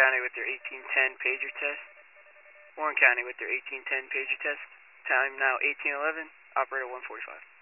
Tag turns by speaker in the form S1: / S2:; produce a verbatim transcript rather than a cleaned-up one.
S1: County with their eighteen ten pager test. Warren County with their eighteen ten pager test. Time now eighteen eleven, operator one forty-five.